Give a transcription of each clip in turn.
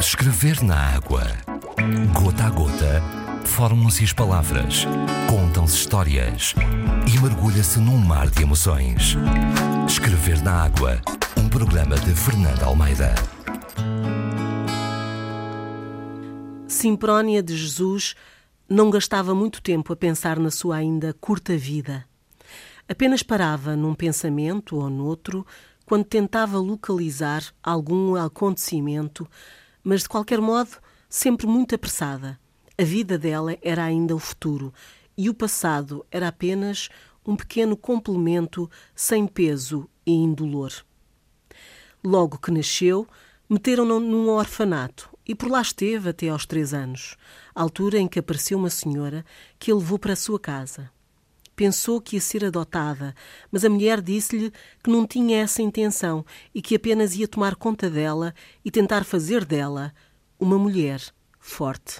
Escrever na água. Gota a gota, formam-se as palavras, contam-se histórias e mergulha-se num mar de emoções. Escrever na água, um programa de Fernanda Almeida. Simprónia de Jesus não gastava muito tempo a pensar na sua ainda curta vida. Apenas parava num pensamento ou noutro quando tentava localizar algum acontecimento, mas de qualquer modo sempre muito apressada. A vida dela era ainda o futuro e o passado era apenas um pequeno complemento sem peso e indolor. Logo que nasceu, meteram-no num orfanato e por lá esteve até aos 3 anos, altura em que apareceu uma senhora que a levou para a sua casa. Pensou que ia ser adotada, mas a mulher disse-lhe que não tinha essa intenção e que apenas ia tomar conta dela e tentar fazer dela uma mulher forte.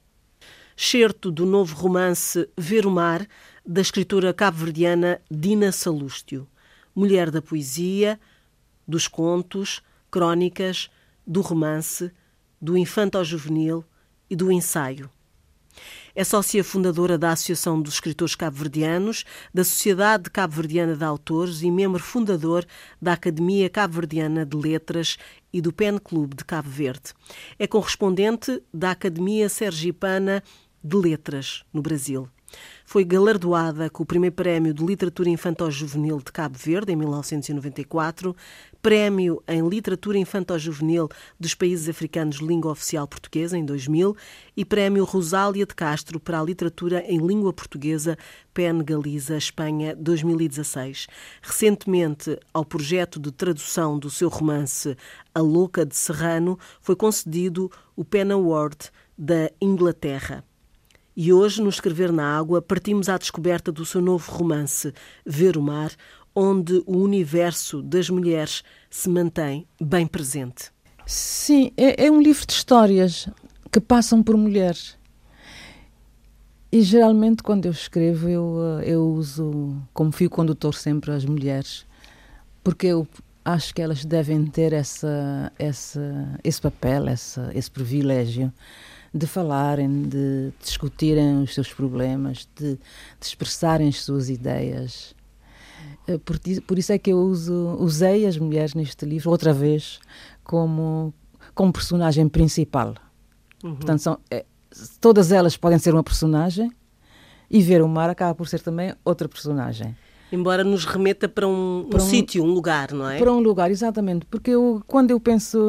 Certo do novo romance Ver o Mar, da escritora cabo-verdiana Dina Salústio, mulher da poesia, dos contos, crónicas, do romance, do infanto-juvenil e do ensaio. É sócia fundadora da Associação dos Escritores Cabo-Verdianos, da Sociedade Cabo-Verdiana de Autores e membro fundador da Academia Cabo-Verdiana de Letras e do Pen Club de Cabo Verde. É correspondente da Academia Sergipana de Letras, no Brasil. Foi galardoada com o primeiro prémio de Literatura Infanto-Juvenil de Cabo Verde, em 1994, prémio em Literatura Infanto-Juvenil dos Países Africanos de Língua Oficial Portuguesa, em 2000, e prémio Rosália de Castro para a Literatura em Língua Portuguesa, PEN Galiza, Espanha, 2016. Recentemente, ao projeto de tradução do seu romance A Louca de Serrano, foi concedido o PEN Award da Inglaterra. E hoje, no Escrever na Água, partimos à descoberta do seu novo romance, Ver o Mar, onde o universo das mulheres se mantém bem presente. Sim, é um livro de histórias que passam por mulheres. E geralmente, quando eu escrevo, eu uso como fio condutor sempre as mulheres, porque eu acho que elas devem ter esse papel, esse privilégio de falarem, de discutirem os seus problemas, de expressarem as suas ideias. Por isso é que eu usei as mulheres neste livro, outra vez, como personagem principal. Uhum. Portanto, todas elas podem ser uma personagem e Ver o Mar acaba por ser também outra personagem. Embora nos remeta para um sítio, um lugar, não é? Para um lugar, exatamente. Porque quando eu penso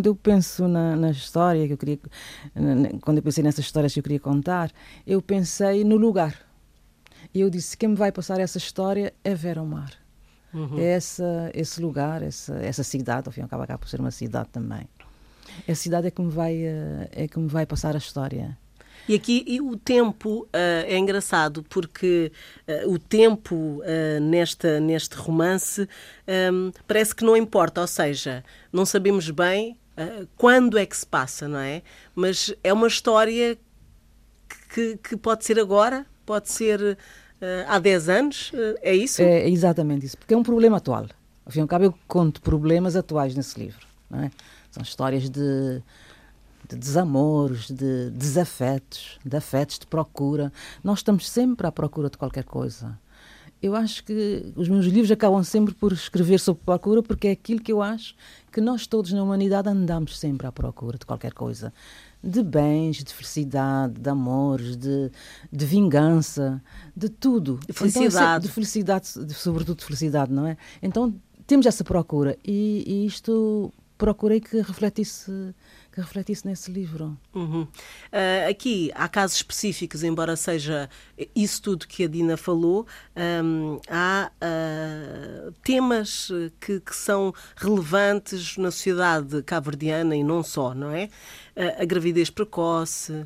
na história que eu queria... Quando eu pensei nessas histórias que eu queria contar, eu pensei no lugar. E eu disse, quem me vai passar essa história é Ver o Mar. Uhum. É esse lugar, essa cidade, ao fim e ao cabo acaba por ser uma cidade também. Essa cidade é que me vai passar a história. E aqui o tempo é engraçado, porque o tempo neste romance parece que não importa, ou seja, não sabemos bem quando é que se passa, não é? Mas é uma história que pode ser agora, pode ser há 10 anos, é isso? É exatamente isso, porque é um problema atual. Ao fim e ao cabo eu conto problemas atuais nesse livro, não é? São histórias de desamoros, de desafetos, de afetos, de procura. Nós estamos sempre à procura de qualquer coisa. Eu acho que os meus livros acabam sempre por escrever sobre procura, porque é aquilo que eu acho que nós todos na humanidade andamos sempre à procura de qualquer coisa. De bens, de felicidade, de amores, de vingança, de tudo. De felicidade. Então, de felicidade, sobretudo de felicidade, não é? Então temos essa procura e isto procurei que refletisse nesse livro. Uhum. Aqui há casos específicos, embora seja isso tudo que a Dina falou, há temas que são relevantes na sociedade cabo-verdiana e não só, não é? A gravidez precoce,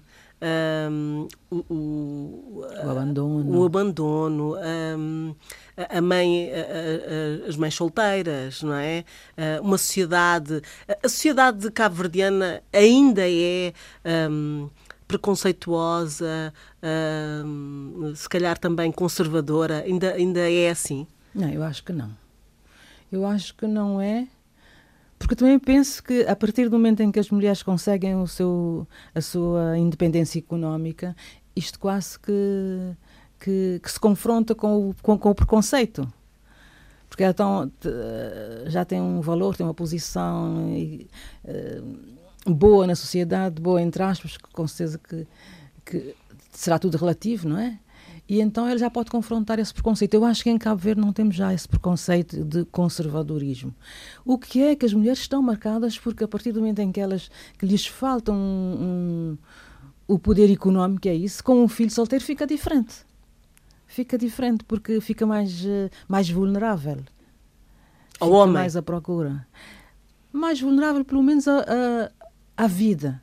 o abandono, a mãe, as mães solteiras, não é? Uma sociedade... A sociedade cabo-verdiana ainda é preconceituosa, se calhar também conservadora, ainda é assim? Não, eu acho que não. Eu acho que não é, Porque também penso que a partir do momento em que as mulheres conseguem a sua independência económica, isto quase que se confronta com o preconceito. Porque já tem um valor, tem uma posição boa na sociedade, boa entre aspas, com certeza que será tudo relativo, não é? E então ele já pode confrontar esse preconceito. Eu acho que em Cabo Verde não temos já esse preconceito de conservadorismo. O que é que as mulheres estão marcadas porque a partir do momento em que lhes falta o poder económico, é isso, com um filho solteiro fica diferente. Fica diferente porque fica mais vulnerável. Ao homem. Mais à procura. Mais vulnerável pelo menos à vida,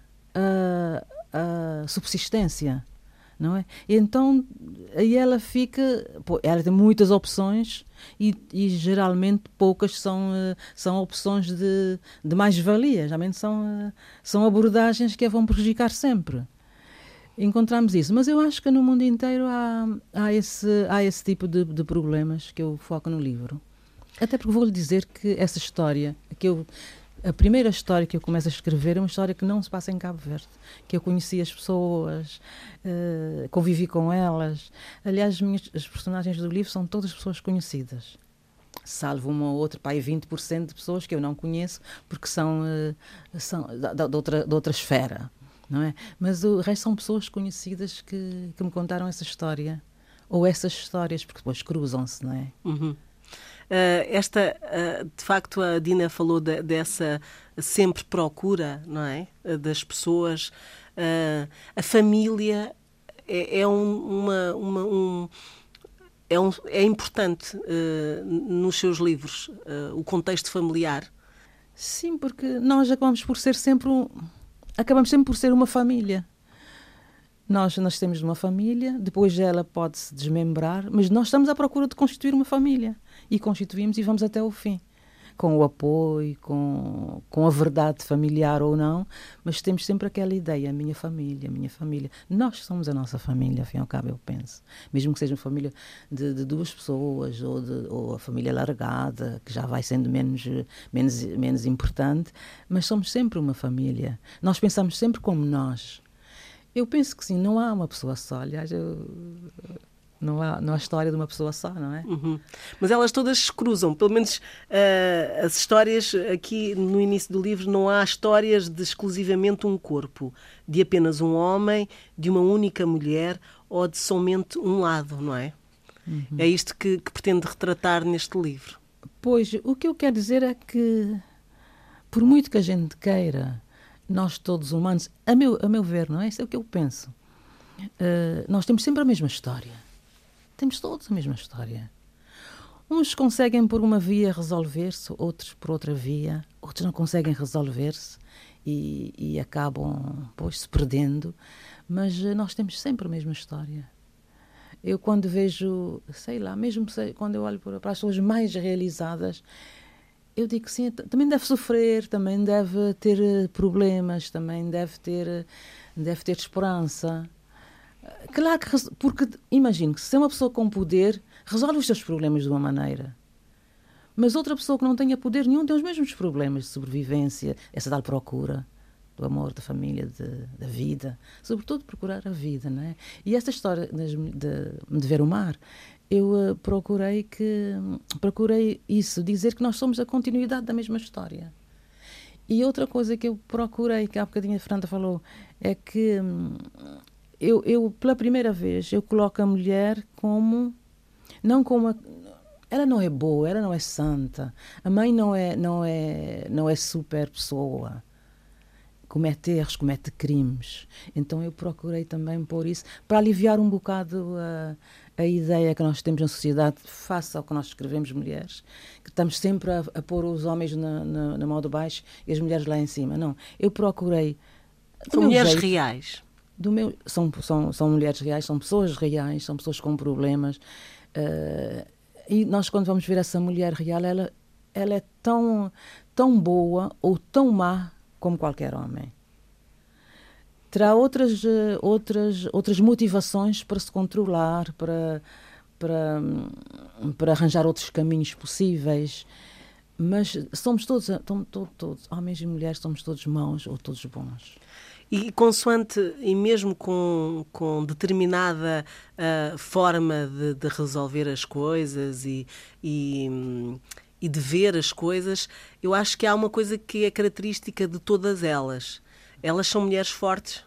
à subsistência. Não é? E então aí ela ela tem muitas opções e geralmente poucas são opções de mais-valia, geralmente são abordagens que a vão prejudicar sempre. Encontramos isso, mas eu acho que no mundo inteiro há esse tipo de problemas que eu foco no livro. Até porque vou-lhe dizer que essa história a primeira história que eu começo a escrever é uma história que não se passa em Cabo Verde, que eu conheci as pessoas, convivi com elas. Aliás, as personagens do livro são todas pessoas conhecidas, salvo uma ou outra, 20% de pessoas que eu não conheço, porque são de outra esfera, não é? Mas o resto são pessoas conhecidas que me contaram essa história, ou essas histórias, porque depois cruzam-se, não é? Uhum. De facto, a Dina falou dessa sempre procura, não é? Das pessoas. A família é importante nos seus livros, o contexto familiar. Sim, porque nós acabamos sempre por ser uma família. Nós nascemos de uma família, depois ela pode-se desmembrar, mas nós estamos à procura de constituir uma família. E constituímos e vamos até o fim. Com o apoio, com a verdade familiar ou não, mas temos sempre aquela ideia, a minha família. Nós somos a nossa família, afinal ao cabo, eu penso. Mesmo que seja uma família de duas pessoas, ou a família largada, que já vai sendo menos importante, mas somos sempre uma família. Nós pensamos sempre como nós. Eu penso que sim, não há uma pessoa só. Aliás, não há história de uma pessoa só, não é? Uhum. Mas elas todas se cruzam. Pelo menos as histórias aqui no início do livro, não há histórias de exclusivamente um corpo, de apenas um homem, de uma única mulher ou de somente um lado, não é? Uhum. É isto que pretende retratar neste livro. Pois, o que eu quero dizer é que, por muito que a gente queira, nós todos humanos, a meu ver, não é? Isso é o que eu penso. Nós temos sempre a mesma história. Temos todos a mesma história. Uns conseguem por uma via resolver-se, outros por outra via. Outros não conseguem resolver-se e acabam, se perdendo. Mas nós temos sempre a mesma história. Eu quando vejo, quando eu olho para as pessoas mais realizadas, eu digo que sim, também deve sofrer, também deve ter problemas, também deve ter esperança. Claro que, porque imagino que se é uma pessoa com poder, resolve os seus problemas de uma maneira. Mas outra pessoa que não tenha poder nenhum tem os mesmos problemas de sobrevivência, essa tal procura do amor, da família, da vida. Sobretudo procurar a vida, não é? E esta história de ver o mar, eu procurei isso, dizer que nós somos a continuidade da mesma história. E outra coisa que eu procurei, que há bocadinho a Fernanda falou, é que eu pela primeira vez, eu coloco a mulher ela não é boa, ela não é santa. A mãe não é super pessoa. Comete erros, comete crimes. Então eu procurei também pôr isso para aliviar um bocado a ideia que nós temos na sociedade face ao que nós escrevemos mulheres, que estamos sempre a pôr os homens na mão de baixo e as mulheres lá em cima. Não, eu procurei... São mulheres reais. São mulheres reais, são pessoas reais, são pessoas com problemas. E nós, quando vamos ver essa mulher real, ela é tão boa ou tão má como qualquer homem. Terá outras motivações para se controlar, para arranjar outros caminhos possíveis. Mas somos todos, homens e mulheres, somos todos maus ou todos bons. E consoante, e mesmo com determinada forma de resolver as coisas e de ver as coisas, eu acho que há uma coisa que é característica de todas elas. Elas são mulheres fortes?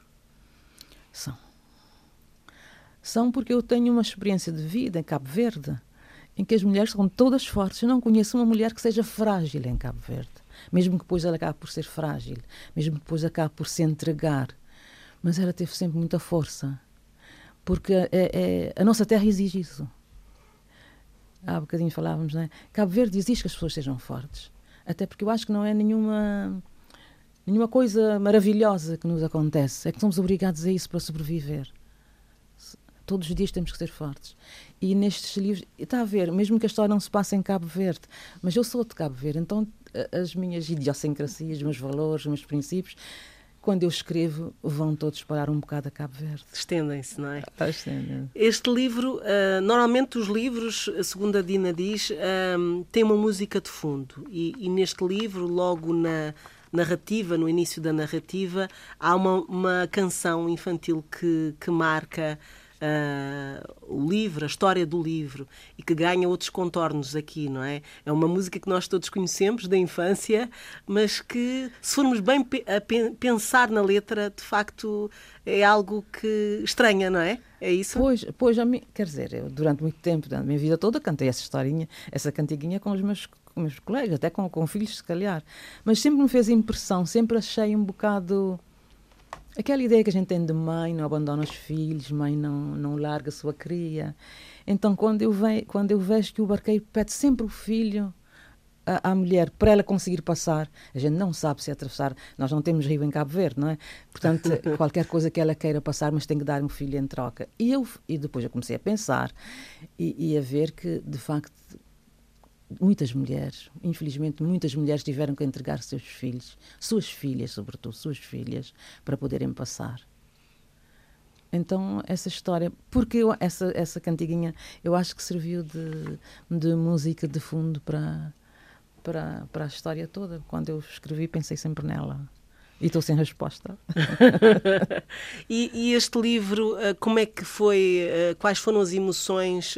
São porque eu tenho uma experiência de vida em Cabo Verde, em que as mulheres são todas fortes. Eu não conheço uma mulher que seja frágil em Cabo Verde. Mesmo que depois ela acabe por ser frágil, mesmo que depois acabe por se entregar. Mas ela teve sempre muita força. Porque a nossa terra exige isso. Há bocadinho falávamos, não é? Cabo Verde exige que as pessoas sejam fortes. Até porque eu acho que não é nenhuma coisa maravilhosa que nos acontece. É que somos obrigados a isso para sobreviver. Todos os dias temos que ser fortes. E nestes livros, está a ver, mesmo que a história não se passe em Cabo Verde, mas eu sou de Cabo Verde, então as minhas idiosincrasias, os meus valores, os meus princípios, quando eu escrevo, vão todos parar um bocado a Cabo Verde. Estendem-se, não é? Estendem. Este livro, normalmente os livros, segundo a Dina diz, têm uma música de fundo. E neste livro, logo na narrativa, no início da narrativa, há uma canção infantil que marca o livro, a história do livro, e que ganha outros contornos aqui, não é? É uma música que nós todos conhecemos da infância, mas que, se formos bem a pensar na letra, de facto é algo que estranha, não é? É isso? Pois a mim, quer dizer, eu durante muito tempo, da minha vida toda, cantei essa historinha, essa cantiguinha com os meus colegas, até com filhos, se calhar. Mas sempre me fez impressão, sempre achei um bocado... Aquela ideia que a gente tem de mãe, não abandona os filhos, mãe não larga a sua cria. Então, quando eu vejo que o barqueiro pede sempre o filho à mulher para ela conseguir passar, a gente não sabe se atravessar, nós não temos rio em Cabo Verde, não é? Portanto, qualquer coisa que ela queira passar, mas tem que dar um filho em troca. E depois eu comecei a pensar e a ver que, de facto, muitas mulheres, infelizmente, muitas mulheres tiveram que entregar seus filhos, suas filhas, sobretudo, suas filhas, para poderem passar. Então, essa história, porque essa cantiguinha, eu acho que serviu de música de fundo para a história toda. Quando eu escrevi, pensei sempre nela. E estou sem resposta. E este livro, como é que foi, quais foram as emoções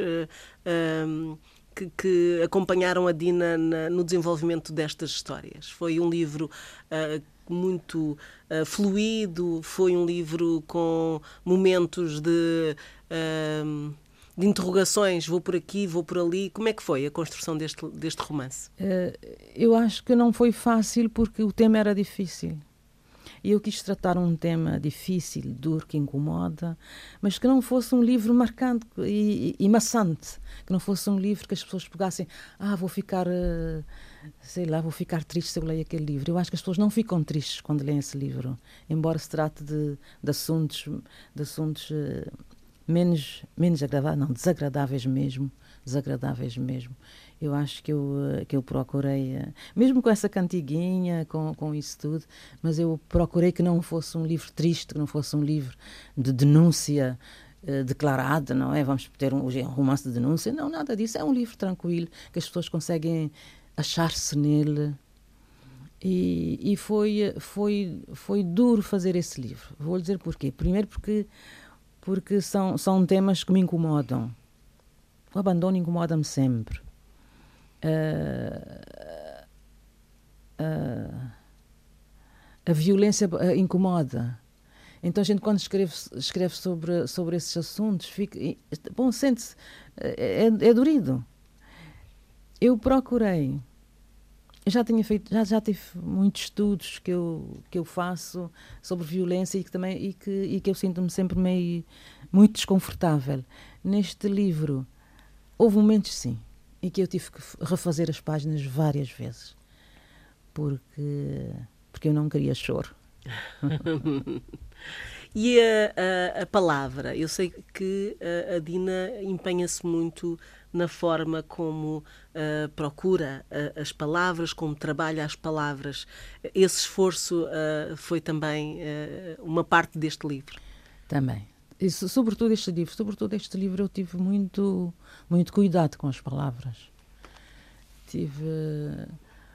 que acompanharam a Dina no desenvolvimento destas histórias? Foi um livro muito fluido? Foi um livro com momentos de interrogações? Vou por aqui, vou por ali. Como é que foi a construção deste romance? Eu acho que não foi fácil porque o tema era difícil. E eu quis tratar um tema difícil, duro, que incomoda, mas que não fosse um livro marcante e maçante, que não fosse um livro que as pessoas pegassem, vou ficar triste se eu leio aquele livro. Eu acho que as pessoas não ficam tristes quando leem esse livro, embora se trate de assuntos menos desagradáveis mesmo. Eu acho que eu procurei, mesmo com essa cantiguinha, com isso tudo, mas eu procurei que não fosse um livro triste, que não fosse um livro de denúncia declarada, não é? Vamos ter um romance de denúncia. Não, nada disso. É um livro tranquilo, que as pessoas conseguem achar-se nele. E foi duro fazer esse livro. Vou dizer porquê. Primeiro porque são temas que me incomodam. O abandono incomoda-me sempre. A violência incomoda. Então a gente, quando escreve sobre esses assuntos, sente-se, é dorido. Eu procurei, já tive muitos estudos que eu faço sobre violência e que eu sinto-me sempre muito desconfortável. Neste livro houve momentos, sim, em que eu tive que refazer as páginas várias vezes, porque eu não queria choro. E a palavra? Eu sei que a Dina empenha-se muito na forma como procura as palavras, como trabalha as palavras. Esse esforço foi também uma parte deste livro? Também. Sobretudo este livro eu tive muito, muito cuidado com as palavras.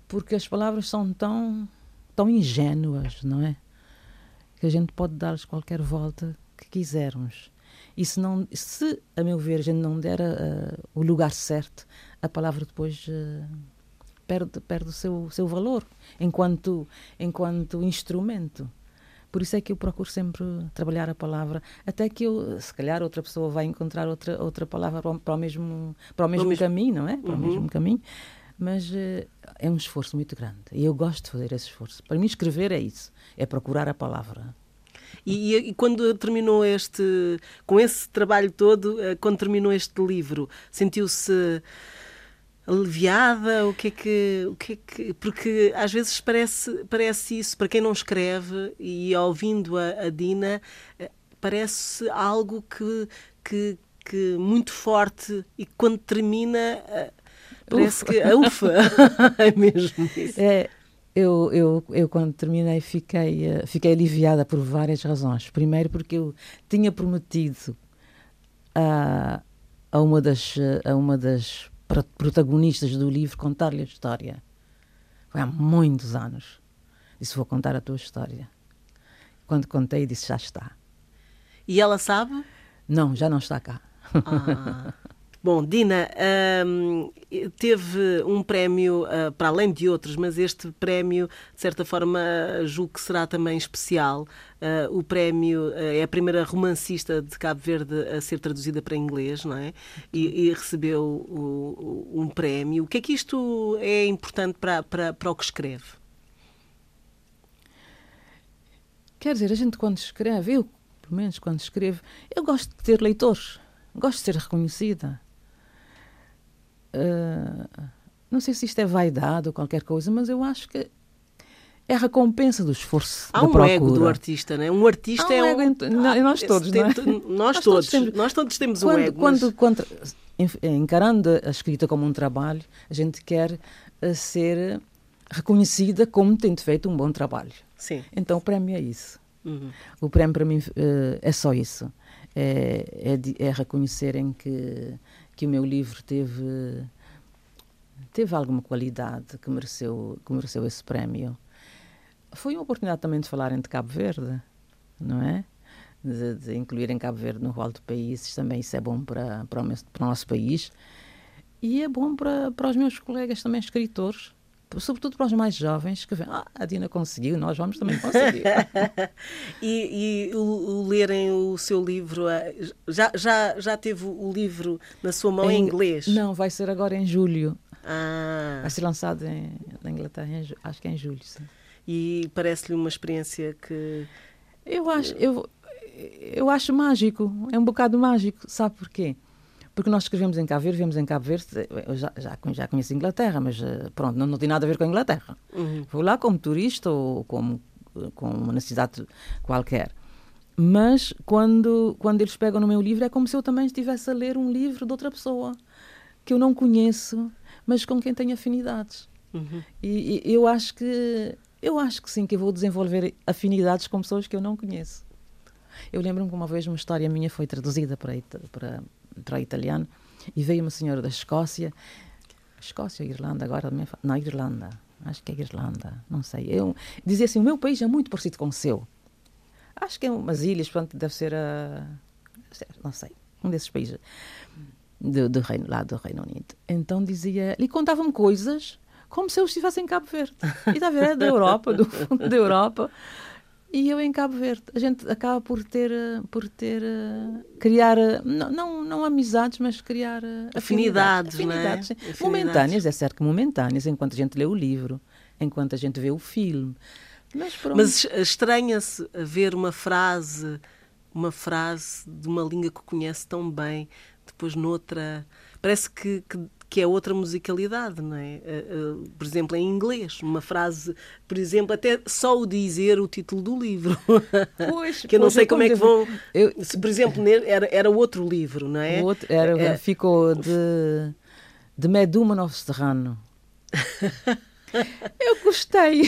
porque as palavras são tão ingênuas, não é? Que a gente pode dar-lhes qualquer volta que quisermos. E se, a meu ver, a gente não der o lugar certo, a palavra depois perde o seu valor enquanto instrumento. Por isso é que eu procuro sempre trabalhar a palavra, até que se calhar outra pessoa vai encontrar outra palavra para o mesmo caminho, não é? Para o mesmo caminho. Mas é um esforço muito grande. E eu gosto de fazer esse esforço. Para mim, escrever é isso. É procurar a palavra. E quando terminou com esse trabalho todo, quando terminou este livro, sentiu-se aliviada? O que é que... Porque às vezes parece isso, para quem não escreve, e ouvindo a Dina, parece algo que muito forte, e quando termina, parece que... Ufa! É mesmo isso. Eu quando terminei fiquei aliviada por várias razões. Primeiro porque eu tinha prometido a uma das protagonistas do livro contar-lhe a história. Foi há muitos anos. Disse, vou contar a tua história. Quando contei, disse, já está. E ela sabe? Não, já não está cá. Bom, Dina, teve um prémio, para além de outros, mas este prémio, de certa forma, julgo que será também especial. O prémio é a primeira romancista de Cabo Verde a ser traduzida para inglês, não é? E recebeu um prémio. O que é que isto é importante para o que escreve? Quer dizer, a gente quando escreve, eu, pelo menos quando escrevo, eu gosto de ter leitores, gosto de ser reconhecida. Não sei se isto é vaidade ou qualquer coisa, mas eu acho que é a recompensa do esforço. Há um ego do artista, não é? Um artista é um ego. Nós todos, não é? Nós todos temos um ego. Quando encarando a escrita como um trabalho, a gente quer ser reconhecida como tendo feito um bom trabalho. Sim. Então o prémio é isso. O prémio para mim é só isso. É reconhecerem que o meu livro teve alguma qualidade que mereceu esse prémio. Foi uma oportunidade também de falarem de Cabo Verde, não é? De incluírem Cabo Verde no rol de países, também isso é bom para o nosso país. E é bom para os meus colegas também escritores, sobretudo para os mais jovens, que veem, a Dina conseguiu, nós vamos também conseguir. E o lerem o seu livro, já teve o livro na sua mão em inglês? Não, vai ser agora em julho. Vai ser lançado na Inglaterra, acho que é em julho, sim. E parece-lhe uma experiência que... Eu acho mágico, é um bocado mágico, sabe porquê? Porque nós escrevemos em Cabo Verde, vivemos em Cabo Verde, eu já conheço a Inglaterra, mas pronto, não tem nada a ver com a Inglaterra. Vou lá como turista ou com uma necessidade qualquer. Mas quando eles pegam no meu livro, é como se eu também estivesse a ler um livro de outra pessoa, que eu não conheço, mas com quem tenho afinidades. E eu acho que sim, que eu vou desenvolver afinidades com pessoas que eu não conheço. Eu lembro-me que uma vez uma história minha foi traduzida para italiano, e veio uma senhora da Escócia ou Irlanda agora, não, Irlanda, acho que é Irlanda, não sei, dizia assim, o meu país é muito parecido com o seu, acho que é umas ilhas, portanto deve ser não sei, um desses países do Reino Unido. Então dizia, e contava-me coisas como se eu estivesse em Cabo Verde, e está a ver, é da Europa, do fundo da Europa. E eu em Cabo Verde, a gente acaba por criar, não amizades, mas criar afinidades, não é? Afinidades. Momentâneas, é certo que momentâneas, enquanto a gente lê o livro, enquanto a gente vê o filme. Mas estranha-se ver uma frase de uma língua que conhece tão bem, depois noutra... Parece que é outra musicalidade, não é? Por exemplo, em inglês, uma frase, por exemplo, até só o dizer o título do livro. Pois, que eu não sei como é que vão... Se, por exemplo, era outro livro, não é? Ficou de Medúmano Serrano. Eu gostei.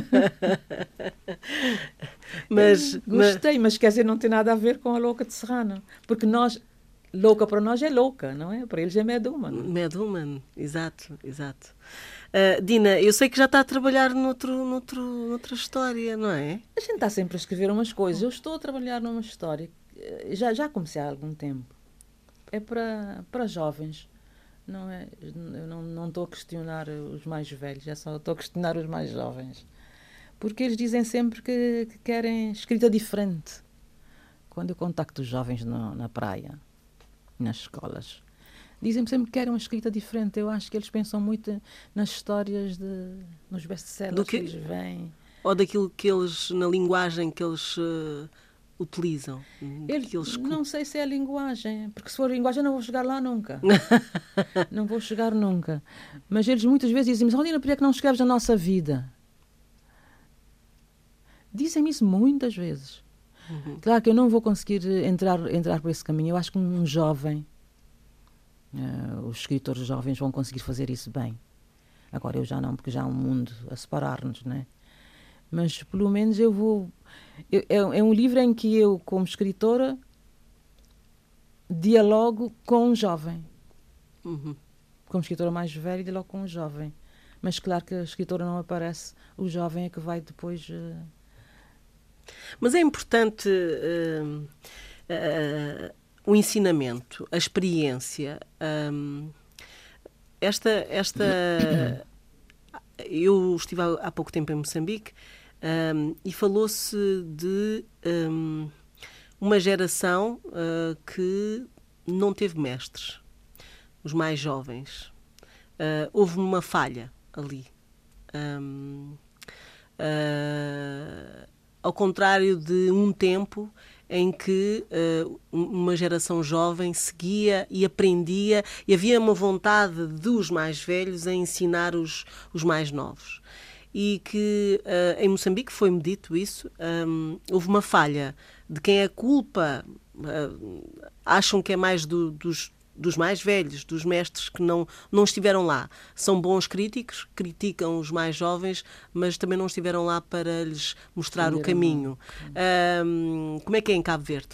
Mas quer dizer, não tem nada a ver com a louca de Serrano. Porque louca para nós é louca, não é? Para eles é Medúmano. Medúmano, exato. Dina, eu sei que já está a trabalhar noutra história, não é? A gente está sempre a escrever umas coisas. Eu estou a trabalhar numa história, já comecei há algum tempo. É para jovens, não é? Eu não estou a questionar os mais velhos, é só estou a questionar os mais jovens. Porque eles dizem sempre que querem escrita diferente. Quando eu contacto os jovens na praia, nas escolas, dizem-me sempre que querem uma escrita diferente. Eu acho que eles pensam muito nas histórias, nos best-sellers que eles veem. Ou daquilo que eles, na linguagem que eles utilizam. Não sei se é a linguagem, porque se for a linguagem eu não vou chegar lá nunca. Não vou chegar nunca. Mas eles muitas vezes dizem-me, Rodina, por que é que não escreves a nossa vida? Dizem-me isso muitas vezes. Claro que eu não vou conseguir entrar por esse caminho. Eu acho que um jovem, os escritores jovens vão conseguir fazer isso bem. Agora eu já não, porque já há um mundo a separar-nos, né? Mas pelo menos eu vou... É um livro em que eu, como escritora, dialogo com um jovem. Como escritora mais velha, dialogo com um jovem. Mas claro que a escritora não aparece, o jovem é que vai depois... Mas é importante o ensinamento, a experiência. Eu estive há pouco tempo em Moçambique e falou-se de uma geração que não teve mestres, os mais jovens. Houve uma falha ali. Ao contrário de um tempo em que uma geração jovem seguia e aprendia e havia uma vontade dos mais velhos em ensinar os mais novos. E que em Moçambique foi-me dito isso, houve uma falha de quem a culpa acham que é mais dos mais velhos, dos mestres que não estiveram lá. São bons críticos, criticam os mais jovens, mas também não estiveram lá para lhes mostrar o caminho. Como é que é em Cabo Verde?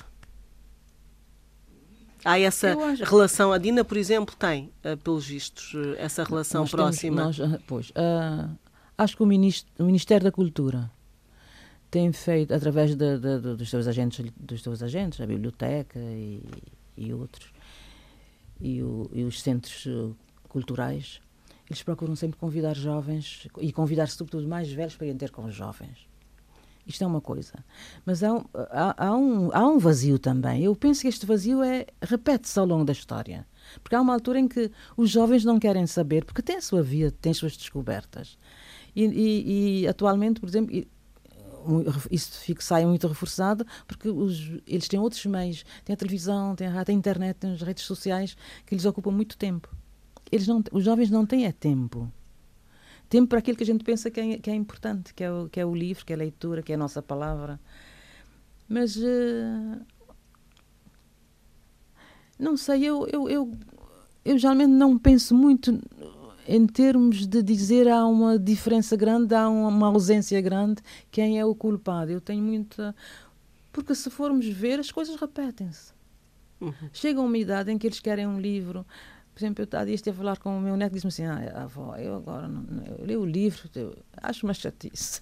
Há essa relação, a Dina, por exemplo, tem, pelos vistos, essa relação próxima. Acho que o Ministério da Cultura tem feito, através dos seus agentes, a biblioteca e outros, e os centros culturais, eles procuram sempre convidar jovens e convidar sobretudo mais velhos para irem ter com os jovens. Isto é uma coisa. Mas há um vazio também. Eu penso que este vazio repete-se ao longo da história. Porque há uma altura em que os jovens não querem saber, porque têm a sua vida, têm as suas descobertas. E atualmente, por exemplo, isso sai muito reforçado porque eles têm outros meios, têm a televisão, têm a rádio, têm a internet, têm as redes sociais que lhes ocupam muito tempo. Os jovens não têm tempo para aquilo que a gente pensa que é importante, que é o livro, que é a leitura, que é a nossa palavra. Mas não sei, eu geralmente não penso muito em termos de dizer há uma diferença grande, há uma ausência grande, quem é o culpado. Eu tenho muita... Porque se formos ver, as coisas repetem-se. Chega uma idade em que eles querem um livro. Por exemplo, eu há dias estive a falar com o meu neto e disse-me assim, avó, eu agora eu leio o livro, acho uma chatice.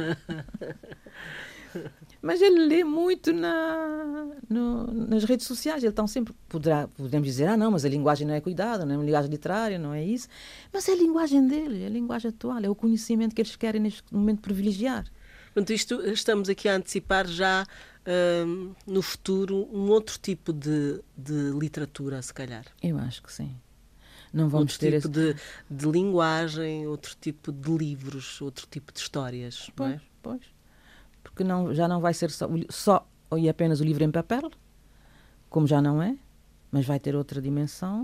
Mas ele lê muito nas redes sociais. Ele sempre podemos dizer, não, mas a linguagem não é cuidada, não é uma linguagem literária, não é isso. Mas é a linguagem dele, é a linguagem atual, é o conhecimento que eles querem neste momento privilegiar. Portanto, estamos aqui a antecipar já no futuro um outro tipo de literatura, se calhar. Eu acho que sim. Não vamos ter outro tipo de linguagem, outro tipo de livros, outro tipo de histórias. Pois, não é? Pois. Porque já não vai ser só e apenas o livro em papel, como já não é, mas vai ter outra dimensão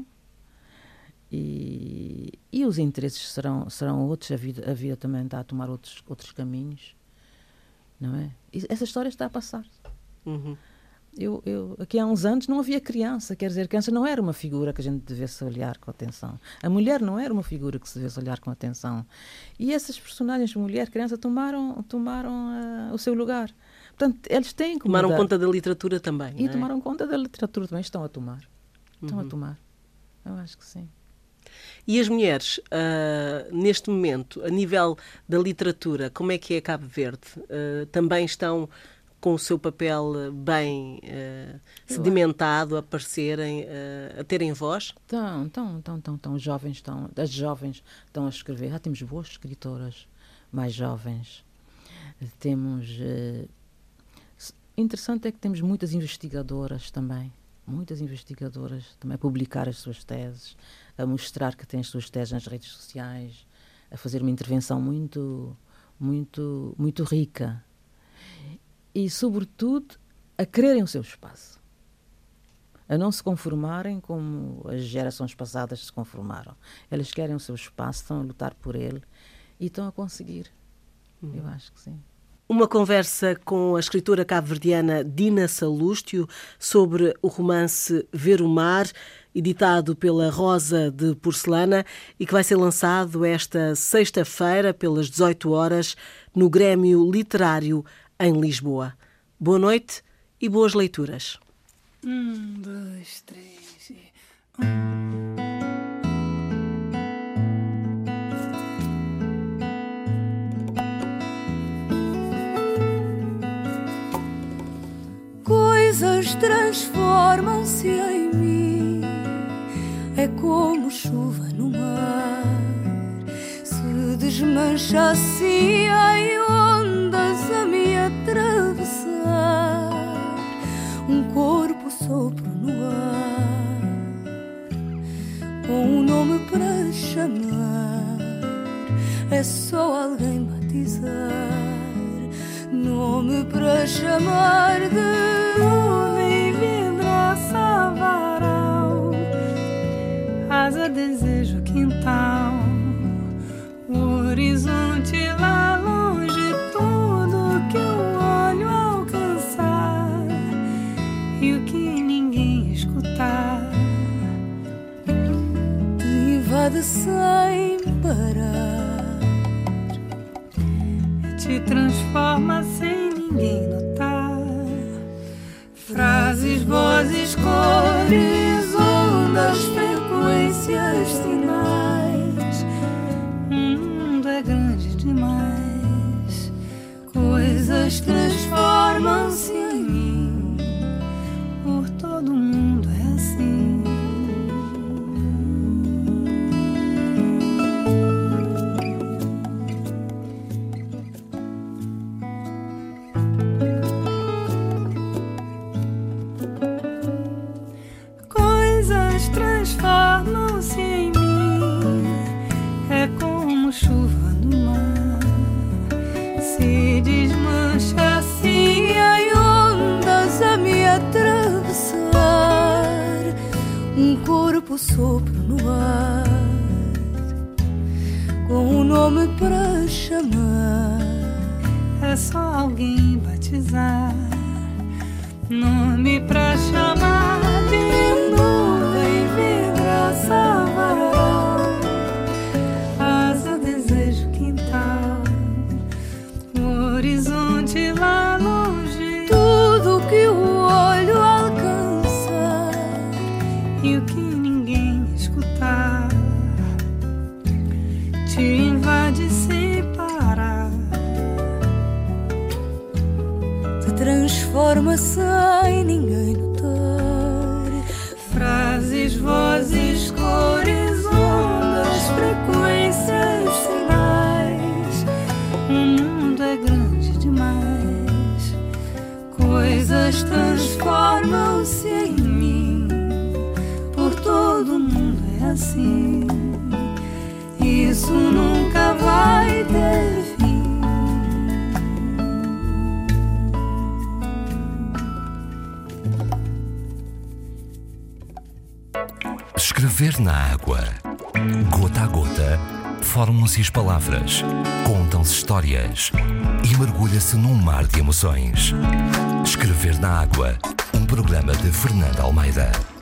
e os interesses serão outros, a vida também está a tomar outros caminhos, não é? E essa história está a passar. Aqui há uns anos não havia criança, quer dizer, a criança não era uma figura que a gente devesse olhar com atenção. A mulher não era uma figura que se devesse olhar com atenção. E essas personagens, mulher, criança, tomaram o seu lugar. Portanto, eles têm que tomaram mudar. conta da literatura também. E tomaram conta da literatura também, estão a tomar. Estão a tomar. Eu acho que sim. E as mulheres, neste momento, a nível da literatura, como é que é Cabo Verde? Também estão com o seu papel bem sedimentado, a aparecerem, a terem voz? Estão. As jovens estão a escrever. Já temos boas escritoras mais jovens. Temos... interessante é que temos muitas investigadoras também a publicar as suas teses, a mostrar que têm as suas teses nas redes sociais, a fazer uma intervenção muito, muito, muito rica. E, sobretudo, a quererem o seu espaço. A não se conformarem como as gerações passadas se conformaram. Elas querem o seu espaço, estão a lutar por ele e estão a conseguir. Eu acho que sim. Uma conversa com a escritora cabo-verdiana Dina Salústio sobre o romance Ver o Mar, editado pela Rosa de Porcelana e que vai ser lançado esta sexta-feira pelas 18 horas no Grêmio Literário em Lisboa. Boa noite e boas leituras. 1, 2, 3 e... Coisas transformam-se em mim, é como chuva no mar, se desmancha assim em ondas a me atravessar, um corpo sopro no ar, com um nome para chamar, é só alguém batizar, nome para chamar de nuvem, vidraça, varal, asa, desejo, quintal, o horizonte lá longe, tudo que o olho alcançar e o que ninguém escutar te invade sem parar, te transforma sem ninguém notar. Frases, vozes, cores, ondas, frequências, sinais. O mundo é grande demais. Coisas transformam-se em mim. Por todo mundo é assim. Transformam-se em mim, é como chuva no mar, se desmancha assim em ondas a me atravessar, um corpo sopro no ar, com um nome para chamar, é só alguém batizar, nome para chamar de nuvem, vidraça, varal, asa, desejo, quintal, o horizonte lá longe, tudo que o olho alcançar e o que ninguém escutar te invade sem parar, te transforma sem ninguém notar. Frases, vozes, cores, ondas, frequências, sinais. O mundo é grande demais. Coisas transformam-se em mim. Por todo mundo é assim. Isso nunca vai ter fim. Escrever na água. Gota a gota, formam-se as palavras, contam-se histórias e mergulha-se num mar de emoções. Escrever na água, um programa de Fernanda Almeida.